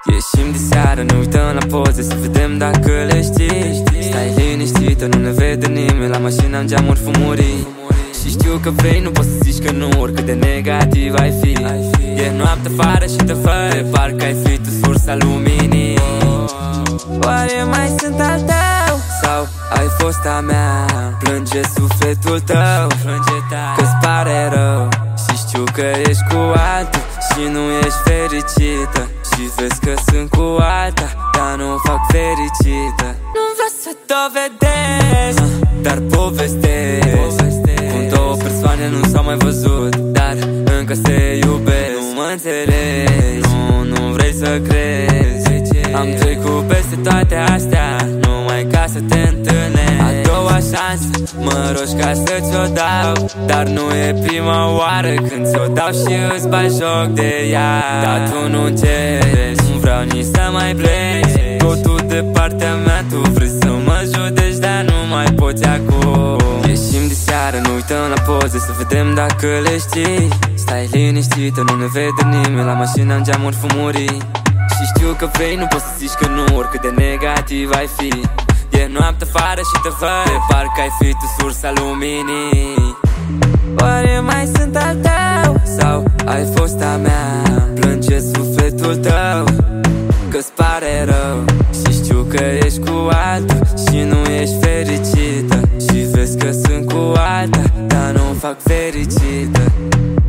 Ieșim de seară, ne uităm la poze să vedem dacă le știi. Stai liniștită, nu ne vede nimeni, la mașină am geamuri fumurii. Și știu că vrei, nu poți să zici că nu, oricât de negativ ai fi. E noapte afară și te fără, parcă ai fi tu sursa luminii. Oare mai sunt al tău sau ai fost a mea? Plânge sufletul tău, că-ți pare rău. Și știu că ești cu altul și nu ești fericită. Și vezi că sunt cu alta, dar nu o fac fericită. Nu-mi vreau să dovedesc, dar povestesc cum două persoane nu s-au mai văzut, dar încă se iubesc. Nu mă înțelegi, nu vrei să crezi. Am trecut peste toate astea numai ca să te întâlnesc. A doua șansă, mă rogi ca să ți-o dau, dar nu e prima oară când ți-o dau și îți bagi joc de ea. Dar tu nu încerci, nu vreau nici să mai pleci. Totul de partea mea, tu vrei să mă judeci, dar nu mai poți acum. Ieșim de seară, ne uităm la poze să vedem dacă le știi. Stai liniștită, nu ne vede nimeni, la mașină am geamuri fumurii. Și știu că vrei, nu poți să zici că nu, oricât de negativ ai fi. E noapte afară și te văd, de parcă ai fi tu sursa luminii. Oare mai sunt al tău sau ai fost a mea? Plânge sufletul tău, că-ți pare rău. Și știu că ești cu altul și nu ești fericită. Și vezi că sunt cu alta, dar nu-mi fac fericită.